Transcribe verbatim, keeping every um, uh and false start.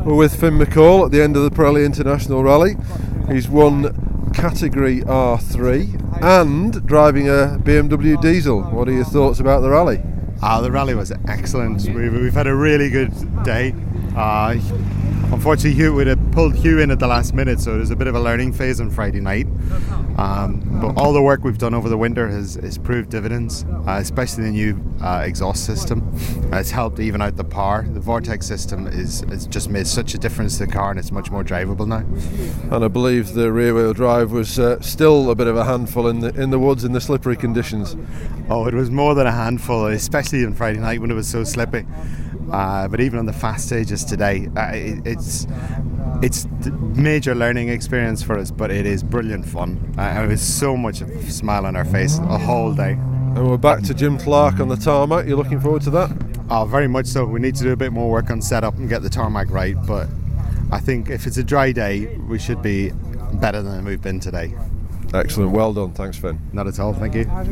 We're with Finn McCall at the end of the Pirelli International Rally. He's won Category R three and driving a B M W diesel. What are your thoughts about the rally? Uh, the rally was excellent. We've, we've had a really good day. Uh, unfortunately, Hugh would have pulled Hugh in at the last minute, so there's a bit of a learning phase on Friday night. Um, but all the work we've done over the winter has, has proved dividends, uh, especially the new uh, exhaust system. Uh, it's helped even out the power. The Vortex system is has just made such a difference to the car, and it's much more drivable now. And I believe the rear-wheel drive was uh, still a bit of a handful in the in the woods in the slippery conditions. Oh, it was more than a handful, especially on Friday night when it was so slippy. Uh, but even on the fast stages today, uh, it, it's it's a major learning experience for us, but it is brilliant fun. Uh, it was so much of a smile on our face the whole day. And we're back to Jim Clark on the tarmac. You're looking forward to that? Oh, very much so. We need to do a bit more work on setup and get the tarmac right, but I think if it's a dry day, we should be better than we've been today. Excellent. Well done. Thanks, Finn. Not at all. Thank you.